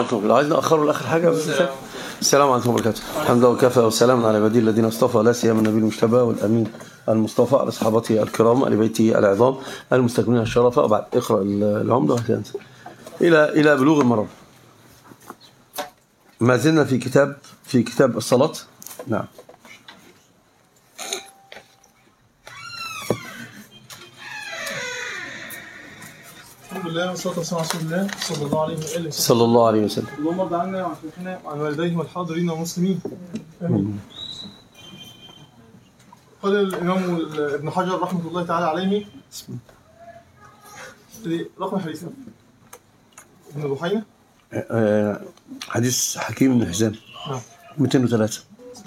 لو عايزين نأخره لآخر حاجة بس. السلام عليكم ورحمة الله وبركاته. الحمد لله وكفى وسلام على عباده الذين اصطفى، لا سيما النبي المجتبى والأمين المصطفى على صحابته الكرام آل بيته العظام المستكملين الشرف. وبعد اقرأ العمدة إلى بلوغ المرام. ما زلنا في كتاب الصلاة. نعم. الحمد لله والصلاة والسلام على رسول الله صلى الله عليه وآله وسلم. صلى الله عليه وسلم. اللهم ارض عنا وعن شيخنا وعن والديه والحاضرين والمسلمين. آمين. قال الإمام ابن حجر رحمة الله تعالى عليه رقم حديث ابن بحينة حديث حكيم بن حزام 203.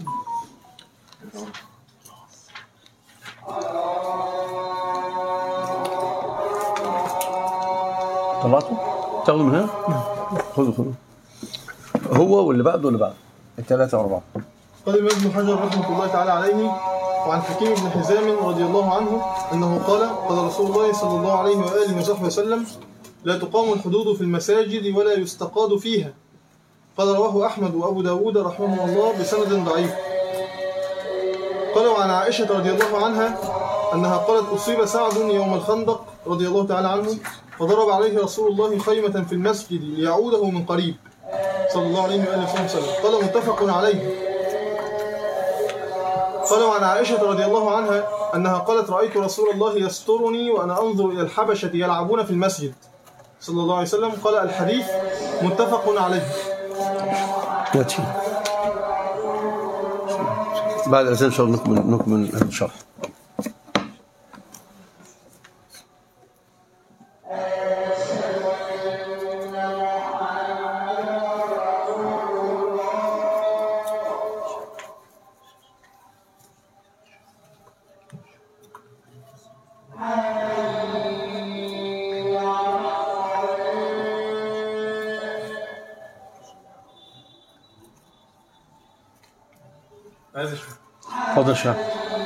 طلعته؟ تاخذوا من هنا؟ خذوا هو واللي بعده الثلاثة وأربعة. قال الإمام ابن حجر رحمة الله تعالى عليه وعن حكيم بن حزام رضي الله عنه أنه قال رسول الله صلى الله عليه وآله وصحبه وسلم: لا تقام الحدود في المساجد ولا يستقاد فيها. قال رواه أحمد وأبو داود رحمه الله بسند ضعيف. قال وعن عائشة رضي الله عنها أنها قالت: أصيب سعد يوم الخندق رضي الله تعالى عنه فضرب عليه رسول الله خيمة في المسجد ليعوده من قريب صلى الله عليه وآله وسلم. قال متفق عليه. قال وعن عائشة رضي الله عنها أنها قالت: رأيت رسول الله يسترني وأنا أنظر إلى الحبشة يلعبون في المسجد صلى الله عليه وسلم. قال الحديث متفق عليه. بعد الأذان إن شاء الله نكمل الشرح. تفضل شيخ.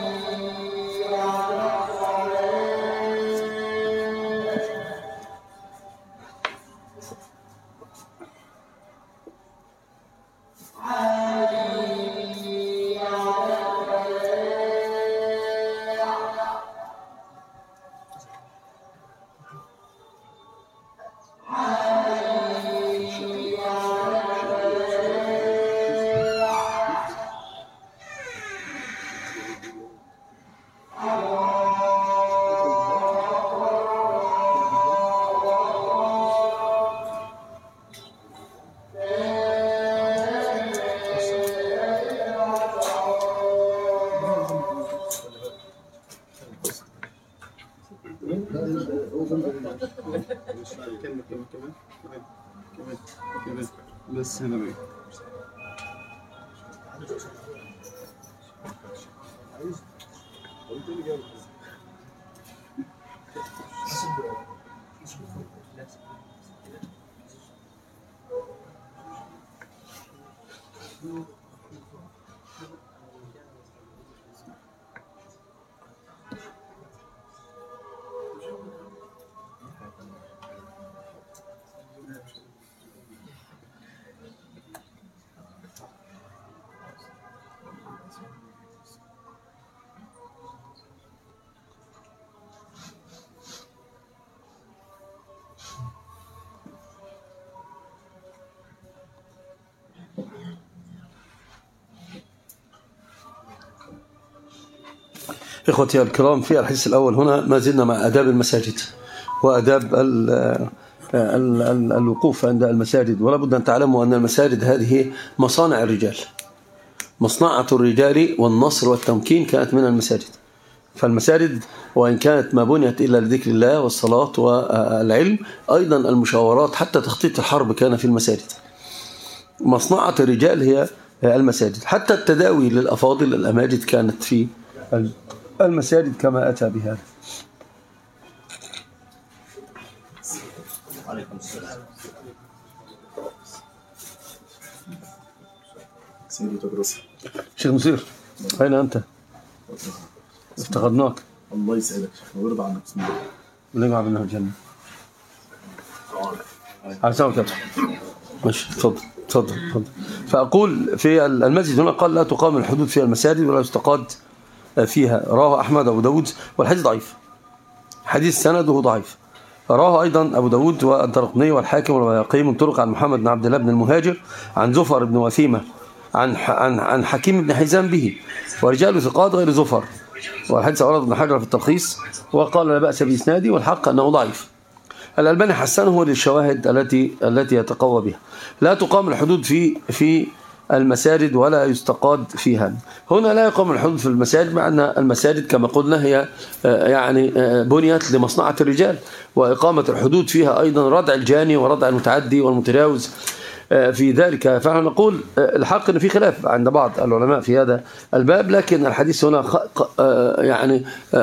بس هنا بقى إخوتي الكرام. في الحديث الأول هنا ما زلنا مع آداب المساجد وآداب الوقوف عند المساجد. ولا بد أن تعلموا أن المساجد هذه مصانع الرجال. مصنعة الرجال والنصر والتمكين كانت من المساجد. فالمساجد وإن كانت ما بنيت إلا لذكر الله والصلاة والعلم، أيضا المشاورات حتى تخطيط الحرب كان في المساجد. مصنعة الرجال هي المساجد. حتى التداوي للأفاضل الأماجد كانت في المساجد كما أتى بهذا. عليكم السلام. سيدي تدرس. شيخ نصير أين أنت؟ افتقدناك. الله يسعدك ويرضى عنك. بسم الله. ونجمع بينه الجنة. على سلامة. ماشي تفضل. فأقول في المسجد هنا قال لا تقام الحدود فيها المساجد ولا يستقاد فيها. رواه أحمد أبو داود والحديث ضعيف، حديث سنده ضعيف. رواه أيضا أبو داود والدرقطني والحاكم والبيهقي من طرق عن محمد بن عبد الله بن المهاجر عن زفر بن وثيمة عن حكيم بن حزام به، ورجال ثقات غير زفر، والحديث أورد ابن حجر في التلخيص وقال لا بأس بإسناده، والحق أنه ضعيف. الألباني حسنه للشواهد التي يتقوى بها. لا تقام الحدود في المساجد ولا يستقاد فيها. هنا لا يقام الحدود في المساجد، مع أن المساجد كما قلنا هي يعني بنيت لمصنعة الرجال، وإقامة الحدود فيها أيضا ردع الجاني وردع المتعدي والمتجاوز في ذلك. فنحن نقول الحق أن في خلاف عند بعض العلماء في هذا الباب، لكن الحديث هنا يعني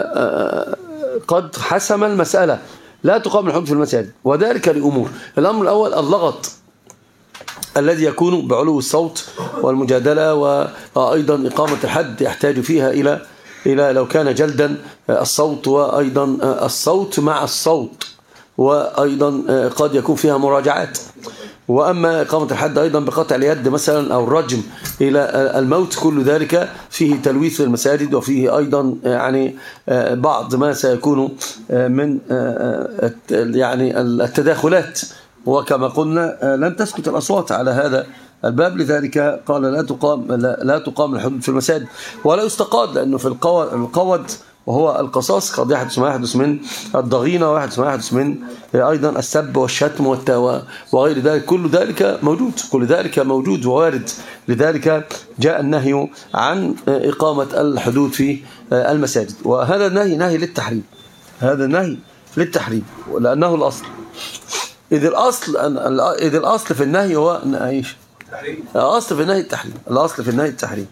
قد حسم المسألة. لا تقام الحدود في المساجد، وذلك لأمور. الأمر الأول اللغط الذي يكون بعلو الصوت والمجادلة، وأيضا إقامة الحد يحتاج فيها إلى لو كان جلدا الصوت، وأيضا الصوت مع الصوت، وأيضا قد يكون فيها مراجعات. وأما إقامة الحد أيضا بقطع اليد مثلا أو الرجم إلى الموت، كل ذلك فيه تلويث في المساجد، وفيه أيضا يعني بعض ما سيكون من يعني التداخلات. وكما قلنا لن تسكت الأصوات على هذا الباب، لذلك قال لا تقام الحدود في المساجد ولا يستقاد، لأنه في القود وهو القصاص قد يحدث من الضغينة، ويحدث من أيضا السب والشتم وغير ذلك. كل ذلك موجود ووارد. لذلك جاء النهي عن إقامة الحدود في المساجد، وهذا النهي نهي للتحريم. هذا النهي للتحريم لأنه الأصل. إذ الأصل في النهي هو ايش؟ الأصل في النهي التحريم. الأصل في النهي التحريم.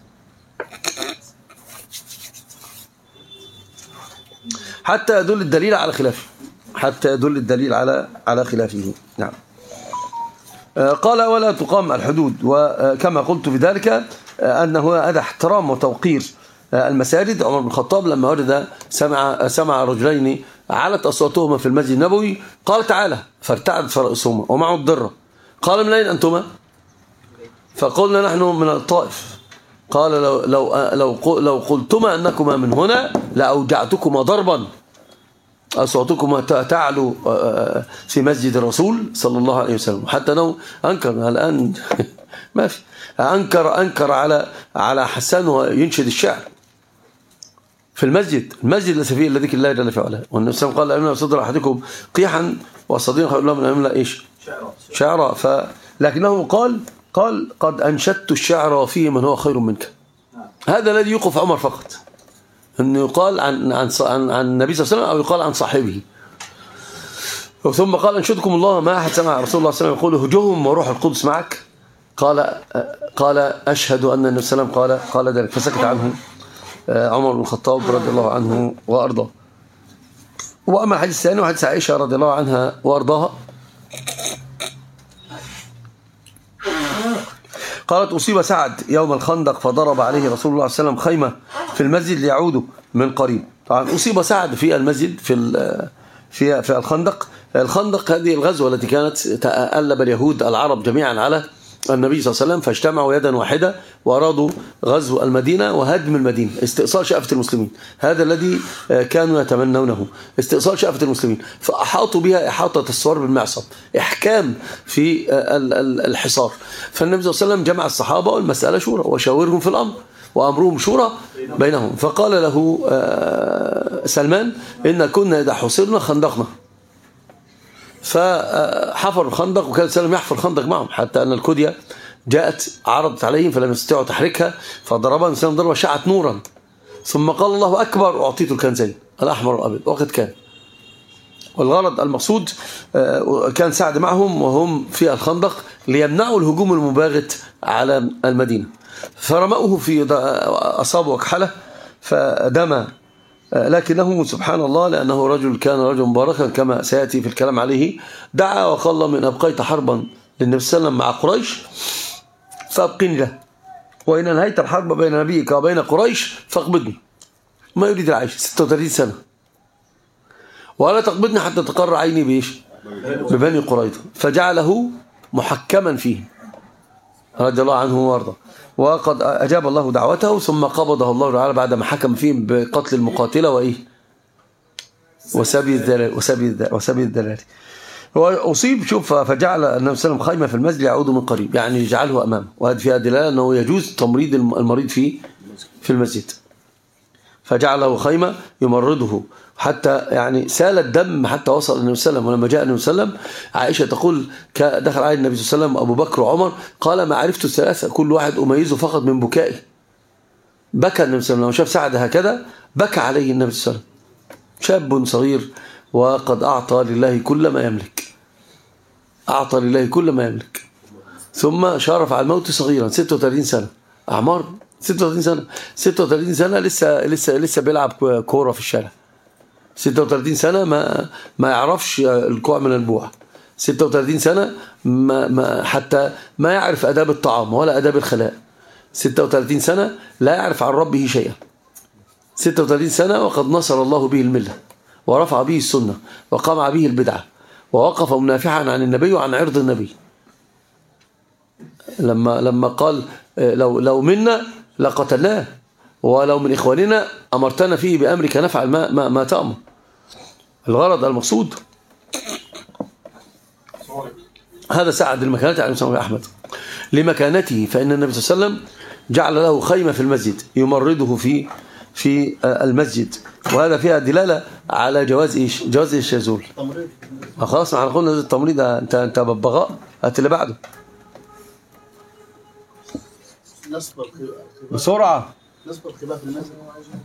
حتى يدل الدليل على خلافه. نعم. قال ولا تقام الحدود، وكما قلت في ذلك أنه هذا احترام وتوقير المساجد. عمر بن الخطاب لما ورد سمع رجلين علت أصواتهما في المسجد النبوي قال تعالى، فارتعدت رؤوسهما ومعه الضرة. قال من أين أنتما؟ فقلنا نحن من الطائف. قال لو قلتما أنكما من هنا لأوجعتكما ضربا، أصواتكما تعلو في مسجد الرسول صلى الله عليه وسلم. حتى أنه أنكر الآن ما في أنكر على حسان وينشد الشعر في المسجد ليس فيه إلا ذكر الله جل في علاه. والنبي صلى الله عليه وسلم قال أملا صدر أحدكم قيحا وصديقا خير له من أملا إيش شعرا. لكنه قال قد أنشدت الشعر وفيه من هو خير منك. هذا الذي يوقف عمر فقط، أنه يقال عن النبي صلى الله عليه وسلم أو يقال عن صاحبه. ثم قال أنشدكم الله ما أحد سمع رسول الله صلى الله عليه وسلم يقول هجوم وروح القدس معك. قال أشهد أن النبي صلى الله عليه وسلم قال ذلك، فسكت عنه عمر بن الخطاب رضي الله عنه وأرضاه. وأما الحديث الثاني وحديث عائشة رضي الله عنها وأرضاها، قالت أصيب سعد يوم الخندق فضرب عليه رسول الله صلى الله عليه وسلم خيمة في المسجد ليعودوا من قريب. طبعا أصيب سعد في المسجد في الخندق هذه الغزوة التي كانت تألب اليهود العرب جميعا على النبي صلى الله عليه وسلم، فاجتمعوا يدا واحدة وأرادوا غزو المدينة وهدم المدينة، استئصال شأفة المسلمين. هذا الذي كانوا يتمنونه، استئصال شأفة المسلمين. فأحاطوا بها إحاطة الصور بالمعصم، إحكام في الحصار. فالنبي صلى الله عليه وسلم جمع الصحابة والمسألة شورى، وشاورهم في الأمر وأمرهم شورى بينهم. فقال له سلمان إن كنا إذا حصرنا خندقنا، فحفروا الخندق، وكان سلم يحفر الخندق معهم، حتى أن الكدية جاءت عرضت عليهم فلم يستطيعوا تحريكها، فضربها سلم ضربة شعت نورا، ثم قال الله أكبر أعطيت الكنزين الأحمر والأبيض. وقد كان، والغرض المقصود كان سعد معهم وهم في الخندق ليمنعوا الهجوم المباغت على المدينة. فرمأوه في أصابه وكحله فدمى، لكنه سبحان الله لأنه كان رجل مباركا كما سيأتي في الكلام عليه، دعا وقال من أبقيت حربا للنبي صلى الله عليه وسلم مع قريش فأبقني له، وإن انهيت الحرب بين نبيك وبين قريش فاقبضني. ما يريد العيش 36 سنة، ولا تقبضني حتى تقر عيني بإيش؟ ببني قريظة. فجعله محكما فيه رضي الله عنه وارضاه، وقد أجاب الله دعوته ثم قبضه الله تعالى بعد ما حكم فيه بقتل المقاتلة وإيه وسبي الدلال. هو أصيب، شوف، فجعل النبي صلى الله عليه وسلم خيمة في المسجد يعود من قريب، يعني يجعله أمامه، وهذا فيها دلالة أنه يجوز تمريض المريض في المسجد، فجعله خيمة يمرضه حتى يعني سال الدم حتى وصل النبي صلى الله عليه وسلم. ولما جاء النبي صلى الله عليه وسلم عائشة تقول دخل عليه النبي صلى الله عليه وسلم أبو بكر وعمر، قال ما عرفت الثلاثة كل واحد أميزه فقط من بكائه. بكى النبي صلى الله عليه وسلم لما شاف سعد هكذا، بكى عليه النبي صلى الله عليه وسلم، شاب صغير وقد أعطى لله كل ما يملك، أعطى لله كل ما يملك، ثم شارف على الموت صغيرا 36 سنة أعمار 36 سنة لسه بيلعب كورة في الشارع. 36 سنة ما يعرفش الكوع من البوع. 36 سنة حتى ما يعرف أداب الطعام ولا أداب الخلاء. 36 سنة لا يعرف عن ربه شيئا. 36 سنة وقد نصر الله به الملة ورفع به السنة وقمع به البدعة ووقف منافحا عن النبي وعن عرض النبي. لما قال لو منا لقتلناه ولو من إخواننا أمرتنا فيه بأمرك نفعل ما تأمر. الغرض المقصود هذا سعد المكانة على مسلم أحمد لمكانته، فإن النبي صلى الله عليه وسلم جعل له خيمة في المسجد يمرضه في المسجد، وهذا فيها دلالة على جواز إيش يزول. خلاص احنا قلنا التمريض. انت ببغاء. هات اللي بعده بسرعة. نصب الخلاف في المسجد.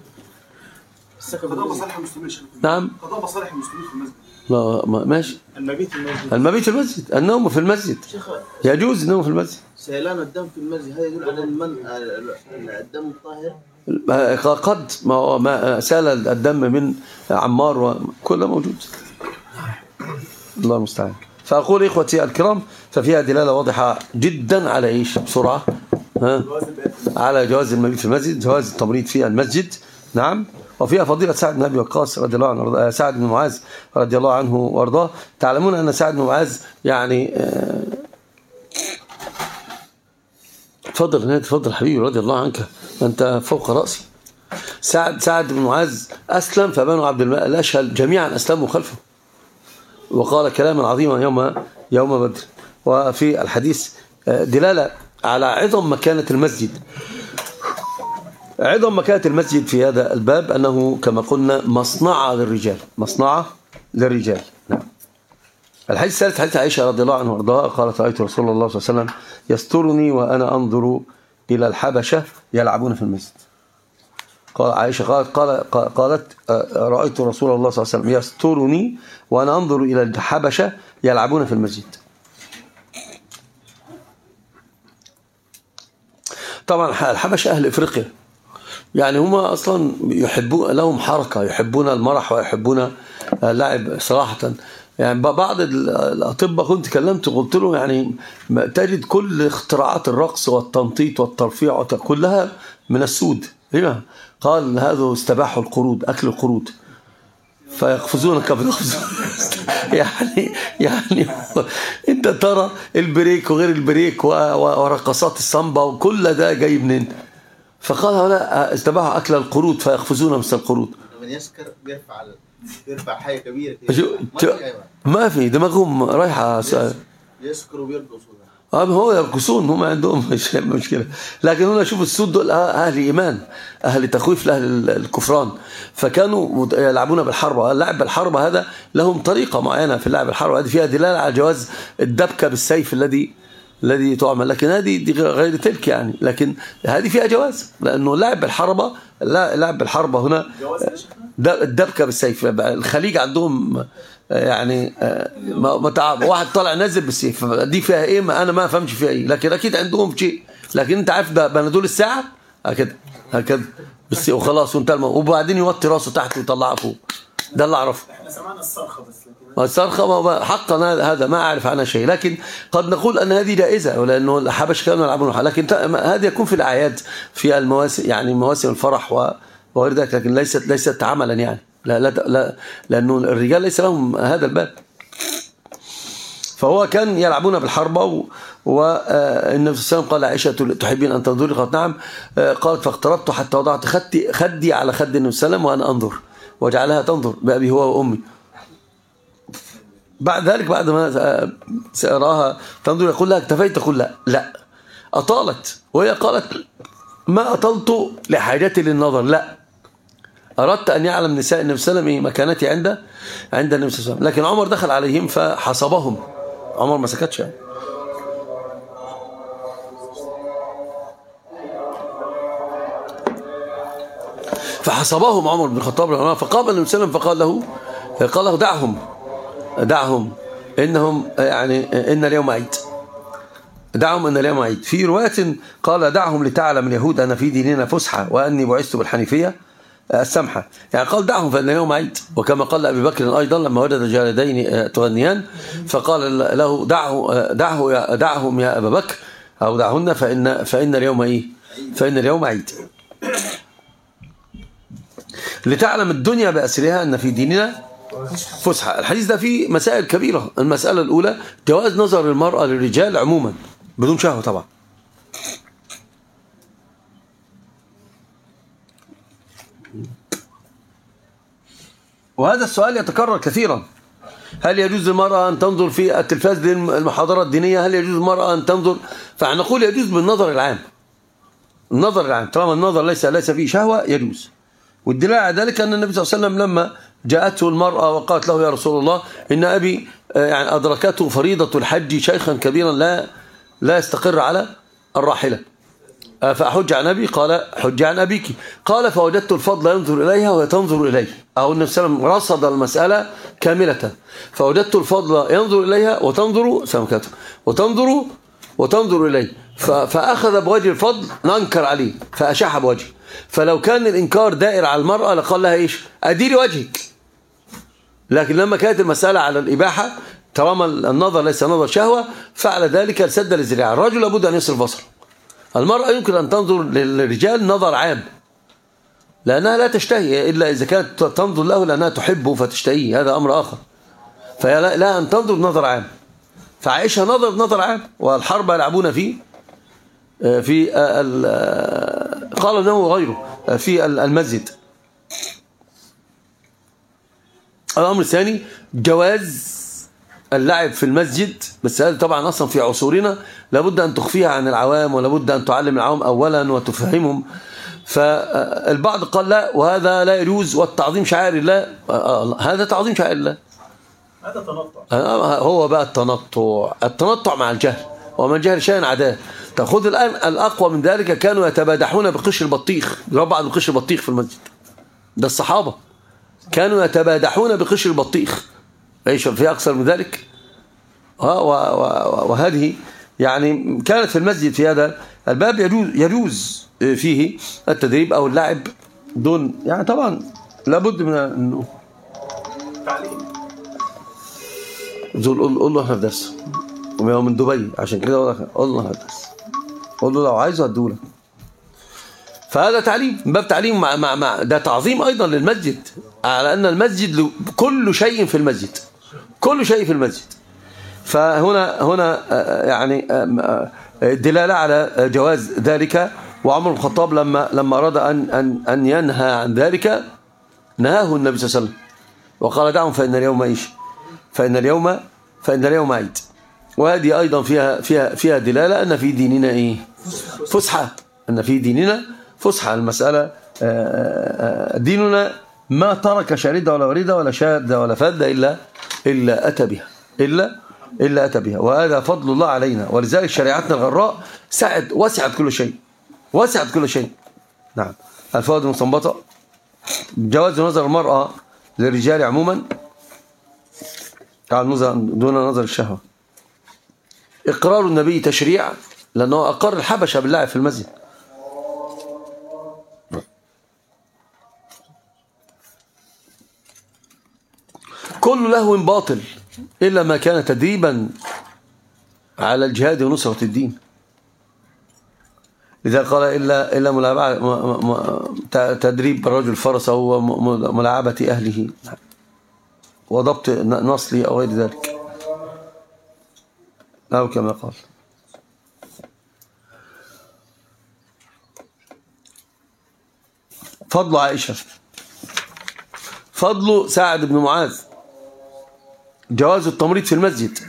قضاء مصالح المسلمين. نعم. قضاء مصالح المسلمين في المسجد. لا ماشي. المبيت في المسجد. النوم في المسجد. يجوز النوم في المسجد. سيلان الدم في المسجد هذا يدل على الدم الطاهر. قد ما سال الدم من عمار وكله موجود. الله المستعان. فأقول إخوتي الكرام ففيها دلالة واضحة جدا على إيش بسرعة على جواز المبيت في المسجد، جواز التمريض في المسجد. نعم. وفيها فضيلة سعد بن أبي وقاص رضي الله عنه، سعد بن معاذ رضي الله عنه وارضاه. تعلمون أن سعد بن معاذ يعني تفضل حبيبي رضي الله عنك، أنت فوق رأسي. سعد بن معاذ أسلم فبنو عبد الملك الأشهل جميعا أسلموا خلفه، وقال كلاما عظيما يوم بدر. وفي الحديث دلالة على عظم مكانة المسجد. عظم مكانة المسجد في هذا الباب أنه كما قلنا مصنعة للرجال. نعم. الحديث الثالث حديث عائشة رضي الله عنها وارضاها قالت رأيت رسول الله صلى الله عليه وسلم يسترني وأنا أنظر إلى الحبشة يلعبون في المسجد. عائشة قالت رأيت رسول الله صلى الله عليه وسلم يسترني وأنا أنظر إلى الحبشة يلعبون في المسجد. طبعا الحبشة أهل إفريقيا، يعني هم أصلا يحبون، لهم حركة، يحبون المرح ويحبون اللعب صراحة. يعني بعض الأطباء كنت كلمت قلت له يعني تجد كل اختراعات الرقص والتنطيط والترفيع كلها من السود. لما؟ قال هذا استباحوا القرود، أكل القرود، فيقفزون يعني انت ترى البريك وغير البريك ورقصات السامبا وكل ده جاي منين؟ فقال هؤلاء استباحوا أكل القرود فيقفزون مثل القرود. من يسكر بيرفع حاجة كبيرة ما في دماغهم رايحة يسكروا وبيرقصوا. هو يرقصون، هم عندهم مشكلة. لكن هنا شوف السود دول أهل إيمان، أهل تخويف، لأهل الكفران، فكانوا يلعبون بالحربة. اللعب بالحربة هذا لهم طريقة معينة في اللعب بالحربة، هذه فيها دلالة على جواز الدبكة بالسيف الذي تعمل، لكن هذه غير تلك يعني. لكن هذه فيها جواز، لأنه اللعب بالحربة، اللعب بالحربة هنا الدبكة بالسيف. الخليج عندهم يعني واحد طالع نازل بالسيف، دي فيها ايه؟ ما انا ما فهمش فيها ايه، لكن اكيد عندهم شيء. لكن انت عارف ده بنادول الساعه هكذا بالسيف وخلاص وانت وبعدين يوطي راسه تحت ويطلعها فوق. ده اللي اعرفه. احنا سمعنا الصرخه بس، الصرخه حقا هذا ما اعرف عنها شيء، لكن قد نقول ان هذه جائزه، لانه الحبش كانوا يلعبون، لكن هذا يكون في الاعياد، في المواسم، يعني مواسم الفرح وغير ذلك، لكن ليست عملا يعني. لا لأنه الرجال ليس لهم هذا الباب. فهو كان يلعبون بالحربة والنبي صلى الله عليه وسلم قال عائشة تحبين أن تنظري؟ قالت نعم. قالت فاقتربت حتى وضعت خدي على خد النبي صلى الله عليه وسلم وأنا أنظر، وجعلها تنظر بأبي هو وأمي. بعد ذلك بعد ما سأراها تنظر يقول لها اكتفيت؟ تقول لا أطالت، وهي قالت ما أطلت لحاجتي للنظر، لا أردت أن يعلم نساء النبي صلى الله عليه وسلم مكانتي عند النبي صلى الله عليه وسلم. لكن عمر دخل عليهم فحصبهم، عمر ما سكتش يعني. فحصبهم عمر بن الخطاب فقابل النبي صلى الله عليه وسلم فقال له دعهم إنهم يعني إن اليوم عيد، دعهم إن اليوم عيد. في رواية قال دعهم لتعلم اليهود أن في ديننا فسحة وأني بعثت بالحنيفية السمحة، يعني قال دعهم فإن اليوم عيد. وكما قال أبي بكر أيضا لما وجد جالدين تغنيان فقال له دعهم يا أبا بكر أو دعهن فإن اليوم إيه؟ فإن اليوم عيد. لتعلم الدنيا بأسرها أن في ديننا فسحة. الحديث ده فيه مسائل كبيرة. المسألة الأولى جواز نظر المرأة للرجال عموما بدون شهوة طبعا. وهذا السؤال يتكرر كثيرا، هل يجوز للمرأة أن تنظر في التلفاز للمحاضرات الدينية؟ هل يجوز للمرأة أن تنظر؟ فنقول يجوز بالنظر العام، النظر العام طالما النظر ليس فيه شهوة يجوز. والدليل على ذلك أن النبي صلى الله عليه وسلم لما جاءته المرأة وقالت له يا رسول الله إن أبي يعني أدركته فريضة الحج شيخا كبيرا لا يستقر على الراحلة فأحج عن أبي؟ قال حج عن أبيك. قال فوجدت الفضل ينظر إليها وهي تنظر إليه، أو النبي صلى الله عليه وسلم رصد المسألة كاملة. فوجدت الفضل ينظر إليها وتنظر سمكته وتنظر إليه، فأخذ بوجه الفضل ننكر عليه فأشاح بوجهه. فلو كان الإنكار دائر على المرأة لقال لها إيش؟ أديري وجهك. لكن لما كانت المسألة على الإباحة طالما النظر ليس نظر شهوة فعل ذلك سد للذريعة. الرجل لابد أن يصرف بصره. المرأة يمكن أن تنظر للرجال نظر عام لأنها لا تشتهي إلا إذا كانت تنظر له لأنها تحبه فتشتهيه، هذا أمر آخر. فهي لا أن تنظر نظر عام. فعائشة نظر عام، والحرب يلعبون فيه في قال انه غيره في المسجد. الامر الثاني جواز اللعب في المسجد، بس هذا طبعا اصلا في عصورنا لابد ان تخفيها عن العوام ولابد ان تعلم العوام اولا وتفهمهم. فالبعض قال لا وهذا لا يجوز والتعظيم شعائر الله. هذا تعظيم شعائر الله، هذا تنطع. هو بقى التنطع مع الجهل، ومن جهل شيئا عداه. تأخذ الآن الأقوى من ذلك كانوا يتبادحون بقشر البطيخ، بعض بقشر البطيخ في المسجد. ده الصحابة كانوا يتبادحون بقشر البطيخ، ايش في أكثر من ذلك؟ وهذه يعني كانت في المسجد في هذا الباب يجوز فيه التدريب أو اللعب دون، يعني طبعا لابد من انه تعليم. قول له احنا في درس ومن دبي عشان كده قول له درس، قول له لو عايزه هديهولك. فهذا تعليم، باب تعليم مع ده تعظيم ايضا للمسجد، على ان المسجد كل شيء في المسجد، كل شيء في المسجد. فهنا يعني الدلاله على جواز ذلك. وعمر بن الخطاب لما اراد ان ينهى عن ذلك نهاه النبي صلى الله عليه وسلم وقال دعهم فان اليوم ايش؟ فان اليوم عيد. وهذه ايضا فيها دلاله ان في ديننا ايه؟ فسحه، ان في ديننا فسحه. المساله ديننا ما ترك شارده ولا ورده ولا شاذ ولا فذ الا اتى بها، الا اتى بها. وهذا فضل الله علينا، ولذلك شريعتنا الغراء وسعت كل شيء. نعم. الفوائد المستنبطه: جواز نظر المراه للرجال عموما دون نظر الشهوه. إقرار النبي تشريع لأنه أقر الحبشة باللعب في المسجد. كل لهو باطل إلا ما كان تدريبا على الجهاد ونصرة الدين. إذا قال إلا تدريب الرجل فرسه وملاعبة أهله وضبط نصله أو غير ذلك. أو كما قال. فضل عائشة. فضل سعد بن معاذ. جواز التمريض في المسجد.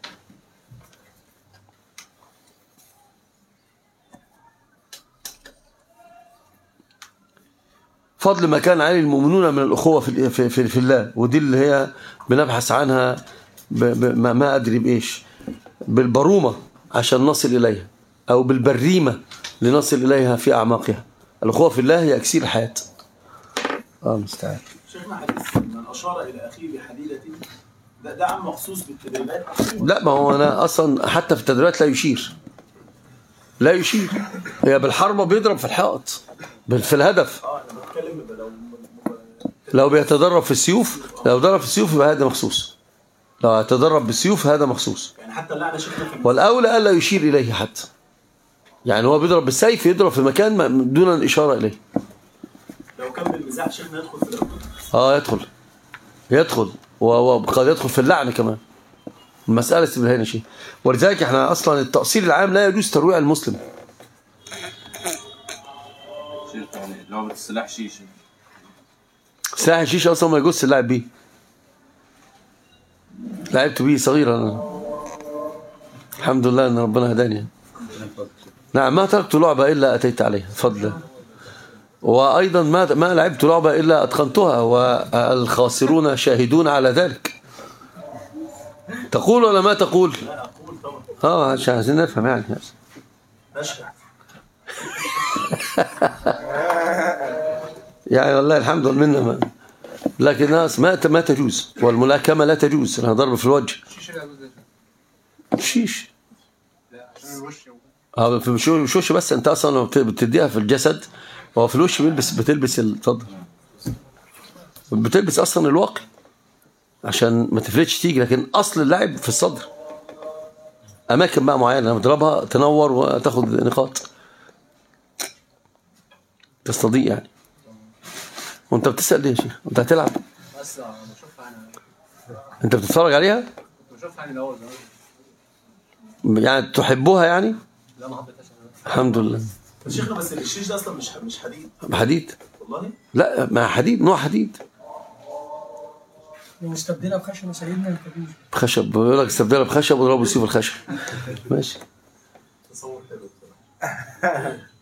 فضل ما كان عليه المؤمنون من الأخوة في الله، ودي اللي هي بنبحث عنها ما أدري بإيش، بالبرومة عشان نصل إليها، أو بالبريمة لنصل إليها في أعماقها. الأخوة في الله هي أكسير الحياة. مستعان. شيخنا حديث من أشار إلى أخيه بحديدة ده عام مخصوص بالتدريبات؟ لا، ما هو أنا أصلا حتى في التدريبات لا يشير، لا يشير. هي بالحربة بيضرب في الحائط في الهدف. أنا بتكلم لو بيتدرب في السيوف، لو ضرب في السيوف يبقى هذا مخصوص. لو يتدرب بالسيوف هذا مخصوص. يعني حتى اللعنة شيخنا والأولى ألا يشير إليه حتى. يعني هو بيضرب بالسيف، يضرب في مكان دون الإشارة إليه. لو كان بالمزاح شيخنا يدخل في الأرض. يدخل وقد يدخل في اللعنة كمان. المسألة استبهانة شيء. ولذلك احنا أصلا التأصيل العام لا يجوز ترويع المسلم. شيخ يعني لعبة السلاح شيشة. سلاح الشيشة أصلا ما يجوز اللعب بيه. لعبت بيه صغيرا أنا. الحمد لله أن ربنا هداني. نعم، ما تركت لعبة إلا أتيت عليها فضلا. وأيضا ما لعبت لعبة إلا أتقنتها، والخاسرون شاهدون على ذلك. تقول ولا ما تقول؟ لا أقول طبعا. عشان عايزين نفهم يعني. نشرح. يعني والله الحمد لله منا لكن الناس ما تجوز، والملاكمة لا تجوز. أنا ضرب في الوجه. شيش. في الوش بس. أنت أصلا بتديها في الجسد، وفي الوش بتلبس اتفضل. بتلبس أصلا الواقي عشان ما تفلتش تيجي، لكن أصل اللعب في الصدر. أماكن بقى معينة لما تضربها تنور وتاخد نقاط، تستضيء يعني. وانت بتسأل ليه يا شيخ؟ انت هتلعب؟ بس بشوفها انا. انت بتتفرج عليها؟ بشوفها يعني الاول. يعني تحبوها يعني؟ لا ما حبيتهاش. الحمد لله. شيخنا بس الشيش ده أصلا مش حديد. حديد؟ والله؟ لا، ما حديد، نوع حديد. واستبدلها بخشب سيدنا الكبير. خشب، بيقول لك استبدلها بخشب وضربوا سيف الخشب. ماشي. تصور حلو بصراحة.